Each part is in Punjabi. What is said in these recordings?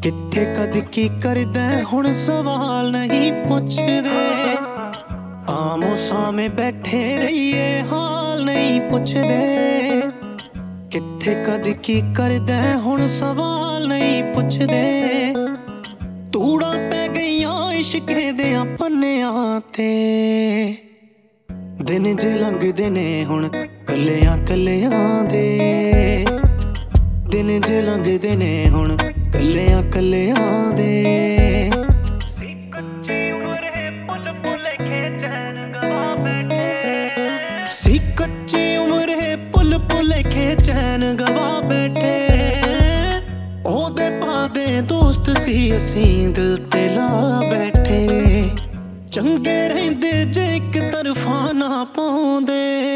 ਕਿੱਥੇ ਕਦ ਕੀ ਕਰਦਾ ਹੁਣ ਸਵਾਲ ਨਹੀਂ ਪੁੱਛਦੇ। ਆਮੋ ਸਾਹਮਣੇ ਬੈਠੇ ਰਹੀਏ ਹਾਲ ਨਹੀਂ ਪੁੱਛਦੇ। ਕਿੱਥੇ ਕਦ ਕੀ ਕਰਦਾ ਹੁਣ ਸਵਾਲ ਨਹੀਂ ਪੁੱਛਦੇ। ਧੂੜਾਂ ਪੈ ਗਈਆਂ ਇਸ਼ਕੇ ਦੇ ਪੰਨਿਆਂ ਤੇ। ਦਿਨ ਜੇ ਲੰਘਦੇ ਨੇ ਹੁਣ ਕੱਲਿਆਂ ਕੱਲਿਆਂ ਦੇ। ਦਿਨ ਜੇ ਲੰਘਦੇ ਨੇ ਹੁਣ ਕੱਲਿਆਂ ਕੱਲਿਆਂ ਦੇ। ਸੀ ਕੱਚੀ ਉਮਰੇ ਪੁੱਲ ਭੁਲੇਖੇ ਚੈਨ ਗਵਾ ਬੈਠੇ। ਸੀ ਕੱਚੀ ਉਮਰੇ ਪੁੱਲ ਭੁਲੇਖੇ ਚੈਨ ਗਵਾ ਬੈਠੇ। ਉਹਦੇ ਪਾਦੇ ਦੋਸਤ ਸੀ ਅਸੀਂ ਦਿਲ ਤੇ ਲਾ ਬੈਠੇ। ਚੰਗੇ ਰਹਿੰਦੇ ਜੇ ਇੱਕ ਤਰਫਾ ਨਾ ਪਾਉਂਦੇ।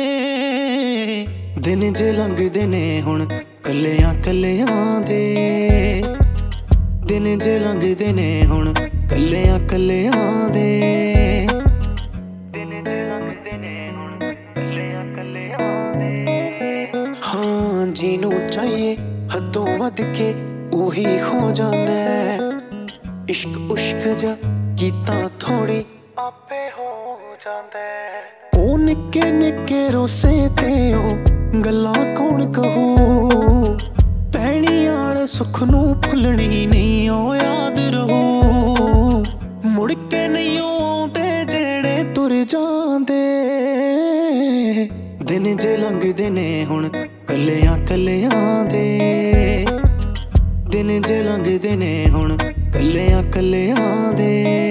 ਦਿਨ ਜੇ ਲੰਘਦੇ ਨੇ ਹੁਣ ਕੱਲਿਆਂ ਕੱਲਿਆਂ ਦੇ। ਦਿਨ ਜੇ ਲੰਘਦੇ ਨੇ ਹੁਣ ਕੱਲਿਆਂ ਕੱਲਿਆਂ ਦੇ। ਦਿਨ ਜੇ ਲੰਘਦੇ ਨੇ ਹੁਣ ਕੱਲਿਆਂ ਕੱਲਿਆਂ ਦੇ। ਹਾਂ ਜਿਹਨੂੰ ਚਾਹੀਏ ਹੱਦੋਂ ਵੱਧ ਕੇ ਉਹੀ ਹੋ ਜਾਂਦਾ। ਇਸ਼ਕ ਉਸ਼ਕ ਜਾ ਕੀਤਾ ਥੋੜੀ ਆਪੇ ਹੋ ਜਾਂਦਾ। ਉਹ ਨਿੱਕੇ ਨਿੱਕੇ ਰੋਸੇ ਤੇ ਉਹ ਗੱਲਾਂ ਕੌਣ ਕਹੂ। ਪੈਣੀ ਵਾਲੇ ਸੁੱਖ ਨੂੰ ਭੁੱਲਣੀ ਨਹੀਂ ਉਹ ਯਾਦ ਰਹੂ। ਮੁੜ ਕੇ ਨਹੀਂ ਆਉਂਦੇ ਜਿਹੜੇ ਤੁਰ ਜਾਂਦੇ। ਦਿਨ ਜੇ ਲੰਘਦੇ ਨੇ ਹੁਣ ਕੱਲਿਆਂ ਕੱਲਿਆਂ ਦੇ। ਦਿਨ ਜੇ ਲੰਘਦੇ ਨੇ ਹੁਣ ਕੱਲਿਆਂ ਕੱਲਿਆਂ ਦੇ।